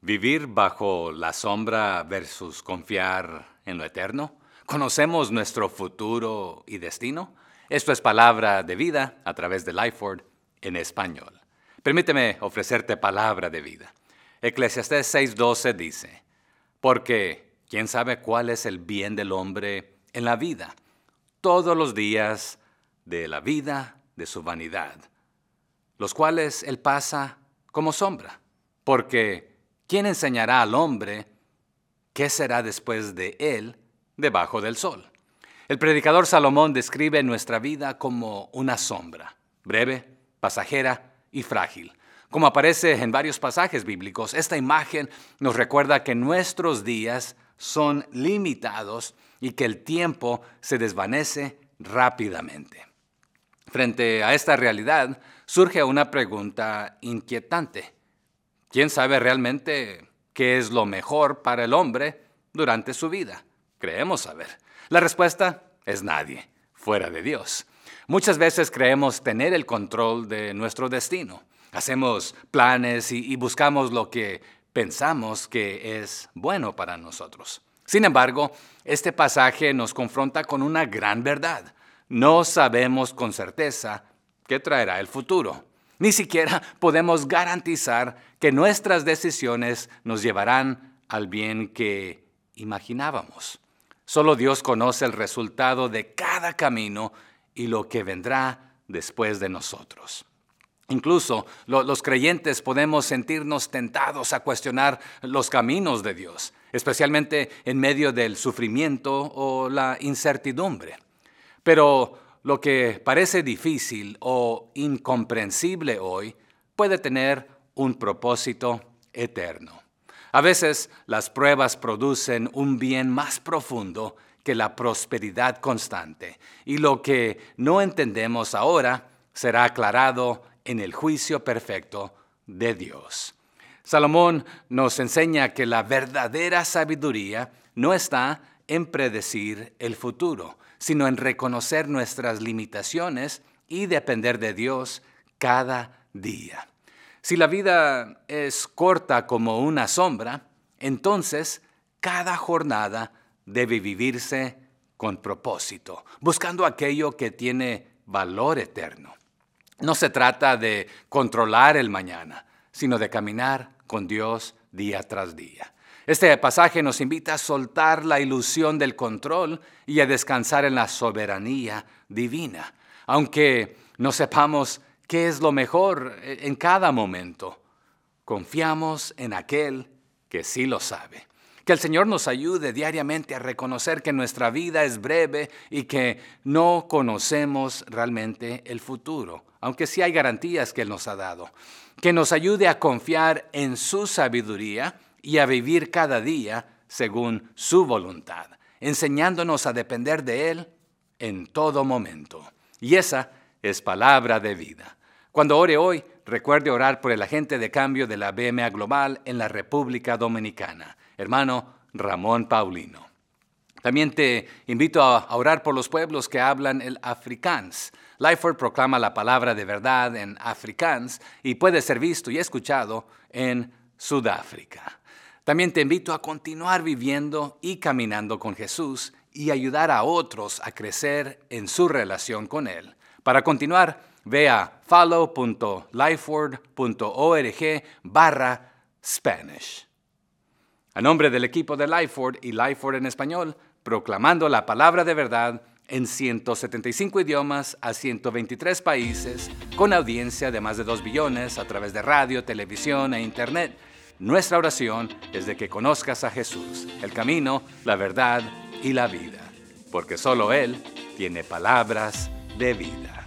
Vivir bajo la sombra versus confiar en lo eterno. ¿Conocemos nuestro futuro y destino? Esto es Palabra de Vida a través de Lifeword en español. Permíteme ofrecerte palabra de vida. Eclesiastés 6:12 dice, porque ¿quién sabe cuál es el bien del hombre en la vida? Todos los días de la vida de su vanidad, los cuales él pasa como sombra. Porque ¿quién enseñará al hombre qué será después de él debajo del sol? El predicador Salomón describe nuestra vida como una sombra, breve, pasajera y frágil. Como aparece en varios pasajes bíblicos, esta imagen nos recuerda que nuestros días son limitados y que el tiempo se desvanece rápidamente. Frente a esta realidad, surge una pregunta inquietante. ¿Quién sabe realmente qué es lo mejor para el hombre durante su vida? Creemos saber. La respuesta es nadie, fuera de Dios. Muchas veces creemos tener el control de nuestro destino. Hacemos planes y buscamos lo que pensamos que es bueno para nosotros. Sin embargo, este pasaje nos confronta con una gran verdad. No sabemos con certeza qué traerá el futuro. Ni siquiera podemos garantizar que nuestras decisiones nos llevarán al bien que imaginábamos. Solo Dios conoce el resultado de cada camino y lo que vendrá después de nosotros. Incluso los creyentes podemos sentirnos tentados a cuestionar los caminos de Dios, especialmente en medio del sufrimiento o la incertidumbre. Pero lo que parece difícil o incomprensible hoy puede tener un propósito eterno. A veces las pruebas producen un bien más profundo que la prosperidad constante, y lo que no entendemos ahora será aclarado en el juicio perfecto de Dios. Salomón nos enseña que la verdadera sabiduría no está en predecir el futuro, sino en reconocer nuestras limitaciones y depender de Dios cada día. Si la vida es corta como una sombra, entonces cada jornada debe vivirse con propósito, buscando aquello que tiene valor eterno. No se trata de controlar el mañana, sino de caminar con Dios día tras día. Este pasaje nos invita a soltar la ilusión del control y a descansar en la soberanía divina, aunque no sepamos qué es lo mejor en cada momento. Confiamos en aquel que sí lo sabe. Que el Señor nos ayude diariamente a reconocer que nuestra vida es breve y que no conocemos realmente el futuro, aunque sí hay garantías que Él nos ha dado. Que nos ayude a confiar en su sabiduría y a vivir cada día según su voluntad, enseñándonos a depender de Él en todo momento. Y esa es palabra de vida. Cuando ore hoy, recuerde orar por el agente de cambio de la BMA Global en la República Dominicana, hermano Ramón Paulino. También te invito a orar por los pueblos que hablan el Afrikaans. Lifeword proclama la palabra de verdad en Afrikaans y puede ser visto y escuchado en Sudáfrica. También te invito a continuar viviendo y caminando con Jesús y ayudar a otros a crecer en su relación con Él. Para continuar, ve a follow.lifeword.org/Spanish. A nombre del equipo de Lifeword y Lifeword en español, proclamando la palabra de verdad en 175 idiomas a 123 países, con audiencia de más de 2 billones a través de radio, televisión e internet, nuestra oración es de que conozcas a Jesús, el camino, la verdad y la vida, porque solo Él tiene palabras de vida.